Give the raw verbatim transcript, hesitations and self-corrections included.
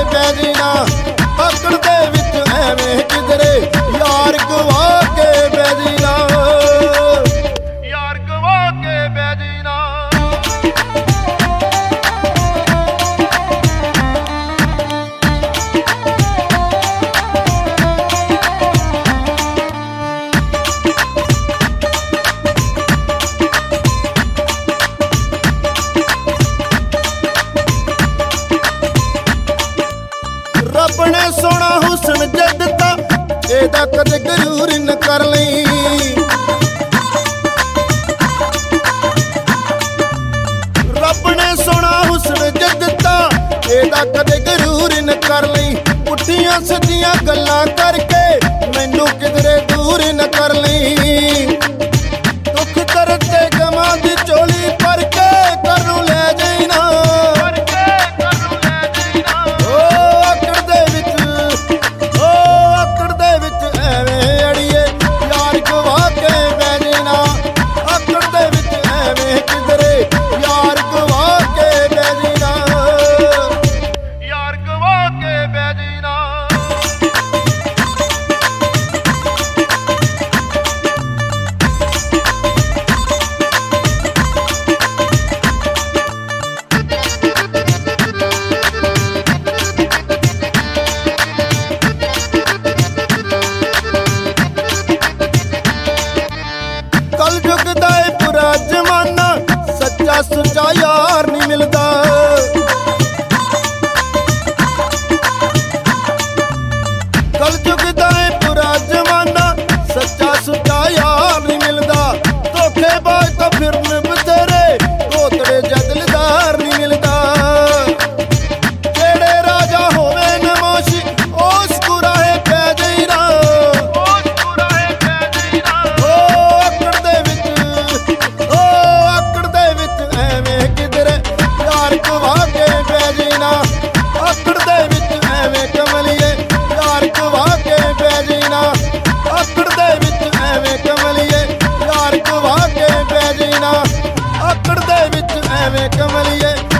ਬਹਿ ਜੀਨਾ, ਆਕੜ ਦੇ ਵਿੱਚ ਐਵੇਂ ਕਿਧਰੇ ਯਾਰ ਗਵਾ ਕੇ ਬਹਿ ਜੀਨਾ, ਯਾਰ ਗਵਾ ਕੇ ਬਹਿ ਜੀਨਾ। ਰੱਬ ਨੇ ਸੋਹਣਾ ਹੁਸਨ ਜਦ ਤਾ ਇਹਦਾ ਕਦੇ ਗਰੂਰ ਨ ਕਰ ਲਈ, ਰੱਬ ਨੇ ਸੋਹਣਾ ਹੁਸਨ ਜਦ ਤਾ ਇਹਦਾ ਕਦੇ ਗਰੂਰ ਨ ਕਰ ਲਈ। ਪੁੱਠੀਆਂ ਸਿੱਧੀਆਂ ਗੱਲਾਂ ਕਰਕੇ ਮੈਨੂੰ ਕਿਧਰੇ ਦੂਰ ਨ ਕਰ ਲਈ, ਦੁੱਖ ਦਰਦ ਤੇ ਗਮਾਂ ਦੀ ਝੋਲੀ ਭਰ ਕੇ ਘਰ ਨੂੰ ਲੈ ਜਾਈਨਾ, ਸੁੱਚਾ ਯਾਰ ਨਹੀਂ ਮਿਲਦਾ, ਕਲਯੁਗ ਦਾ ਏ ਬੁਰਾ ਜ਼ਮਾਨਾ, ਸੱਚਾ ਸੁੱਚਾ ਯਾਰ ਨਹੀਂ ਮਿਲਦਾ। ਧੋਖੇਬਾਜ਼ ਤਾਂ ਫਿਰਨ ਬਥੇਰੇ, ਕੋਤੜੇ ਜਦਲਦਾਰ ਨਹੀਂ ਮਿਲਦਾ। ਜਿਹੜੇ ਰਾਜਾ ਹੋਵੇ ਨਮੋਸ਼ੀ ਉਸ ਗੁਰਾਹੇ ਪੈ ਜਈਨਾ, ਉਸ ਗੁਰਾਹੇ ਪੈ ਜਈਨਾ। ਓ ਆਕੜ ਦੇ ਵਿੱਚ, ਓ ਆਕੜ ਦੇ ਵਿੱਚ ਐਵੇਂ ਕਿਧਰੇ ਯਾਰ ਗਵਾ ਕੇ ਬਹਿ ਜੀਨਾ, ਆਕੜ ਦੇ ਵਿੱਚ ਐਵੇਂ ਕਮਲੀਏ ਯਾਰ ਗਵਾ ਕੇ ਬਹਿ ਜੀਨਾ, ਆਕੜ ਦੇ ਵਿੱਚ ਐਵੇਂ ਕਮਲੀਏ ਯਾਰ ਗਵਾ ਕੇ ਬਹਿ ਜੀਨਾ, ਆਕੜ ਦੇ ਵਿੱਚ ਐਵੇਂ ਕਮਲੀਏ